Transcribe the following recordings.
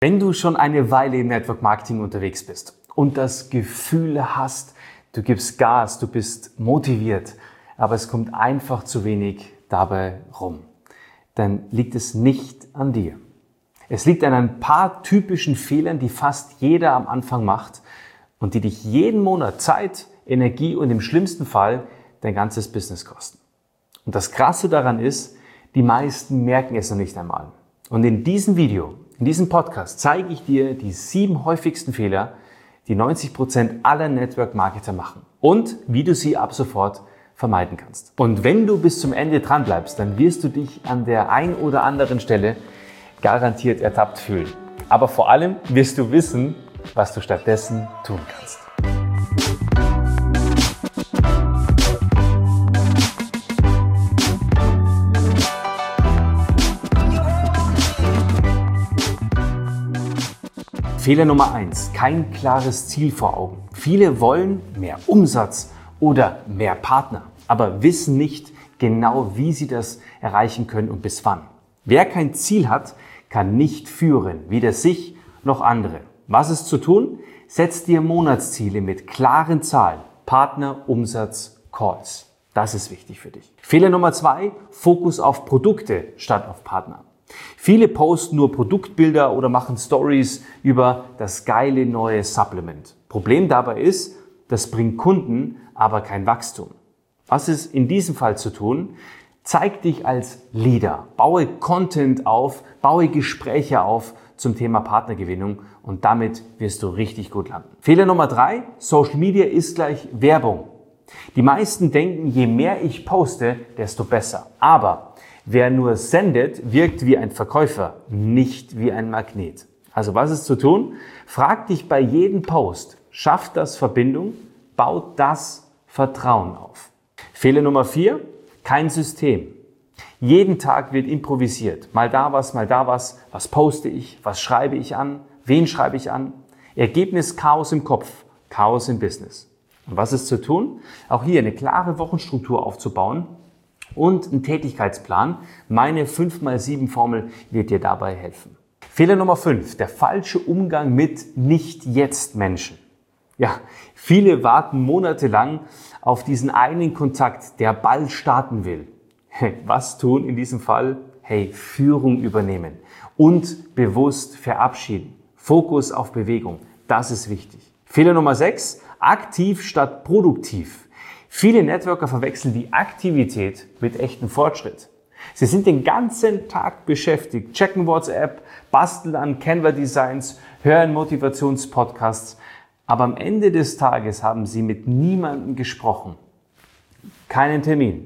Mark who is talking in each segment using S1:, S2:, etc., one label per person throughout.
S1: Wenn du schon eine Weile im Network Marketing unterwegs bist und das Gefühl hast, du gibst Gas, du bist motiviert, aber es kommt einfach zu wenig dabei rum, dann liegt es nicht an dir. Es liegt an ein paar typischen Fehlern, die fast jeder am Anfang macht und die dich jeden Monat Zeit, Energie und im schlimmsten Fall dein ganzes Business kosten. Und das Krasse daran ist, die meisten merken es noch nicht einmal. Und in diesem Video, in diesem Podcast zeige ich dir die 7 häufigsten Fehler, die 90% aller Network-Marketer machen und wie du sie ab sofort vermeiden kannst. Und wenn du bis zum Ende dran bleibst, dann wirst du dich an der ein oder anderen Stelle garantiert ertappt fühlen. Aber vor allem wirst du wissen, was du stattdessen tun kannst. Fehler Nummer 1. Kein klares Ziel vor Augen. Viele wollen mehr Umsatz oder mehr Partner, aber wissen nicht genau, wie sie das erreichen können und bis wann. Wer kein Ziel hat, kann nicht führen, weder sich noch andere. Was ist zu tun? Setz dir Monatsziele mit klaren Zahlen. Partner, Umsatz, Calls. Das ist wichtig für dich. Fehler Nummer 2. Fokus auf Produkte statt auf Partner. Viele posten nur Produktbilder oder machen Stories über das geile neue Supplement. Problem dabei ist, das bringt Kunden, aber kein Wachstum. Was ist in diesem Fall zu tun? Zeig dich als Leader, baue Content auf, baue Gespräche auf zum Thema Partnergewinnung und damit wirst du richtig gut landen. Fehler Nummer 3, Social Media ist gleich Werbung. Die meisten denken, je mehr ich poste, desto besser. Aber wer nur sendet, wirkt wie ein Verkäufer, nicht wie ein Magnet. Also was ist zu tun? Frag dich bei jedem Post, schafft das Verbindung, baut das Vertrauen auf. Fehler Nummer 4, kein System. Jeden Tag wird improvisiert. Mal da was, was poste ich, was schreibe ich an, wen schreibe ich an. Ergebnis Chaos im Kopf, Chaos im Business. Und was ist zu tun? Auch hier eine klare Wochenstruktur aufzubauen und einen Tätigkeitsplan. Meine 5x7-Formel wird dir dabei helfen. Fehler Nummer 5, der falsche Umgang mit Nicht-Jetzt-Menschen. Ja, viele warten monatelang auf diesen einen Kontakt, der bald starten will. Was tun in diesem Fall? Hey, Führung übernehmen und bewusst verabschieden. Fokus auf Bewegung, das ist wichtig. Fehler Nummer 6, aktiv statt produktiv. Viele Networker verwechseln die Aktivität mit echtem Fortschritt. Sie sind den ganzen Tag beschäftigt, checken WhatsApp, basteln an Canva-Designs, hören Motivationspodcasts, aber am Ende des Tages haben sie mit niemandem gesprochen, keinen Termin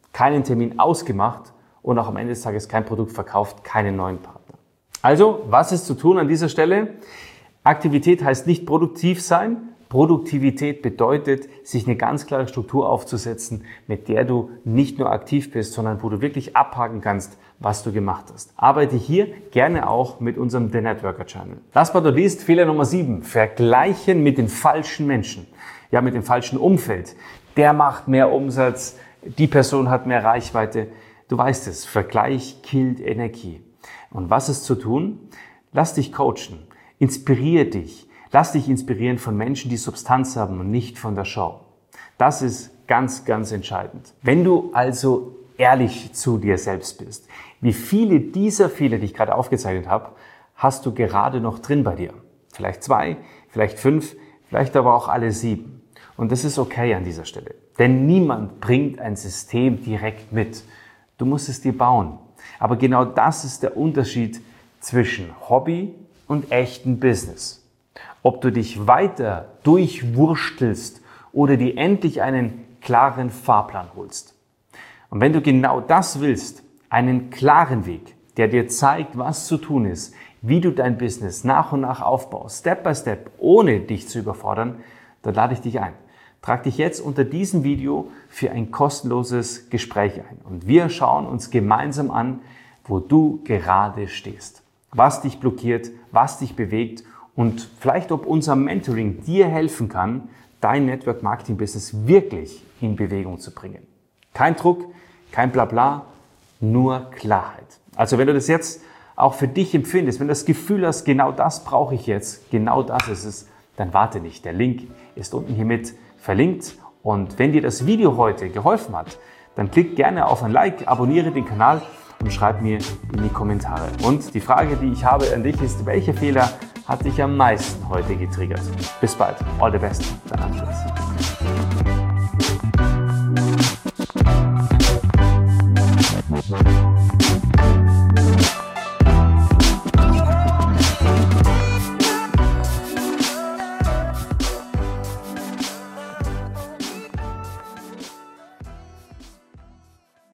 S1: ausgemacht und auch am Ende des Tages kein Produkt verkauft, keinen neuen Partner. Also, was ist zu tun an dieser Stelle? Aktivität heißt nicht produktiv sein. Produktivität bedeutet, sich eine ganz klare Struktur aufzusetzen, mit der du nicht nur aktiv bist, sondern wo du wirklich abhaken kannst, was du gemacht hast. Arbeite hier gerne auch mit unserem The Networker Channel. Last but not least, Fehler Nummer 7. Vergleichen mit den falschen Menschen. Ja, mit dem falschen Umfeld. Der macht mehr Umsatz, die Person hat mehr Reichweite. Du weißt es, Vergleich killt Energie. Und was ist zu tun? Lass dich coachen. Inspiriere dich. Lass dich inspirieren von Menschen, die Substanz haben und nicht von der Show. Das ist ganz, ganz entscheidend. Wenn du also ehrlich zu dir selbst bist, wie viele dieser Fehler, die ich gerade aufgezeichnet habe, hast du gerade noch drin bei dir? Vielleicht 2, vielleicht 5, vielleicht aber auch alle 7. Und das ist okay an dieser Stelle. Denn niemand bringt ein System direkt mit. Du musst es dir bauen. Aber genau das ist der Unterschied zwischen Hobby und echtem Business. Ob du dich weiter durchwurstelst oder dir endlich einen klaren Fahrplan holst. Und wenn du genau das willst, einen klaren Weg, der dir zeigt, was zu tun ist, wie du dein Business nach und nach aufbaust, Step by Step, ohne dich zu überfordern, dann lade ich dich ein. Trag dich jetzt unter diesem Video für ein kostenloses Gespräch ein. Und wir schauen uns gemeinsam an, wo du gerade stehst. Was dich blockiert, was dich bewegt und vielleicht, ob unser Mentoring dir helfen kann, dein Network-Marketing-Business wirklich in Bewegung zu bringen. Kein Druck, kein Blabla, nur Klarheit. Also wenn du das jetzt auch für dich empfindest, wenn du das Gefühl hast, genau das brauche ich jetzt, genau das ist es, dann warte nicht. Der Link ist unten hiermit verlinkt. Und wenn dir das Video heute geholfen hat, dann klick gerne auf ein Like, abonniere den Kanal und schreib mir in die Kommentare. Und die Frage, die ich habe an dich ist, welcher Fehler hat dich am meisten heute getriggert? Bis bald. All the best. Dein Andreas.